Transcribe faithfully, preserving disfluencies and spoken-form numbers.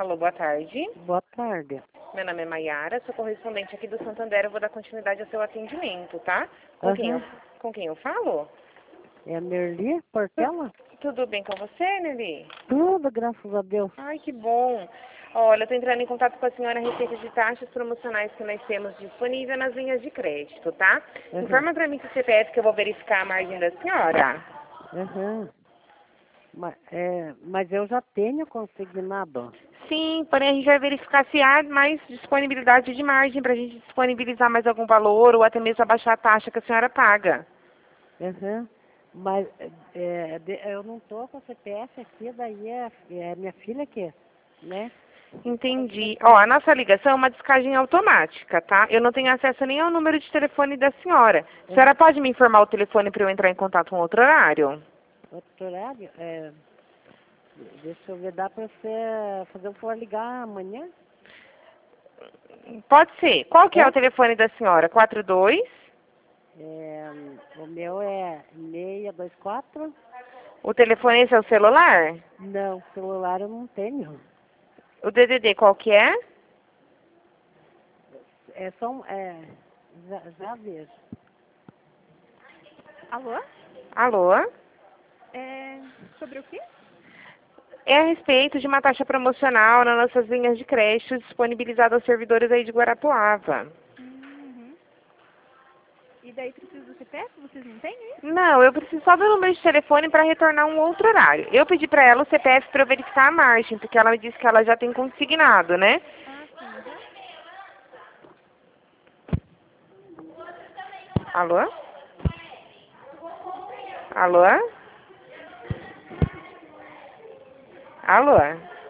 Alô, boa tarde. Boa tarde. Meu nome é Maiara, sou correspondente aqui do Santander. Eu vou dar continuidade ao seu atendimento, tá? Com, quem, eu, Aham. com quem eu falo? É a Merli Portela? Tudo bem com você, Nelly? Tudo, graças a Deus. Ai, que bom. Olha, eu estou entrando em contato com a senhora a respeito de taxas promocionais que nós temos disponível nas linhas de crédito, tá? Aham. Informa para mim seu C P F que eu vou verificar a margem da senhora. Aham. Mas, é, mas eu já tenho consignado. Sim, porém a gente vai verificar se há mais disponibilidade de margem para a gente disponibilizar mais algum valor ou até mesmo abaixar a taxa que a senhora paga. Aham. Mas é, de- eu não tô com o C P F aqui, daí é, é minha filha que, né? Entendi. Ó, a nossa ligação é uma descagem automática, tá? Eu não tenho acesso nem ao número de telefone da senhora. A senhora Aham. pode me informar o telefone para eu entrar em contato com outro horário? Outro horário? É, deixa eu ver, dá pra você fazer um favor ligar amanhã? Pode ser. Qual que é o É? telefone da senhora? quatro dois? É, o meu é seis dois quatro. O telefone esse é o celular? Não, celular eu não tenho. O D D D qual que é? É só um, é, já, já vejo. Alô? Alô? É sobre o quê? É a respeito de uma taxa promocional nas nossas linhas de crédito disponibilizada aos servidores aí de Guarapuava. Uhum. E daí precisa do C P F? Vocês não têm isso? Não, eu preciso só do número de telefone para retornar um outro horário. Eu pedi para ela o C P F para eu verificar a margem, porque ela me disse que ela já tem consignado, né? Ah, sim. Uhum. Alô? Alô? Alô?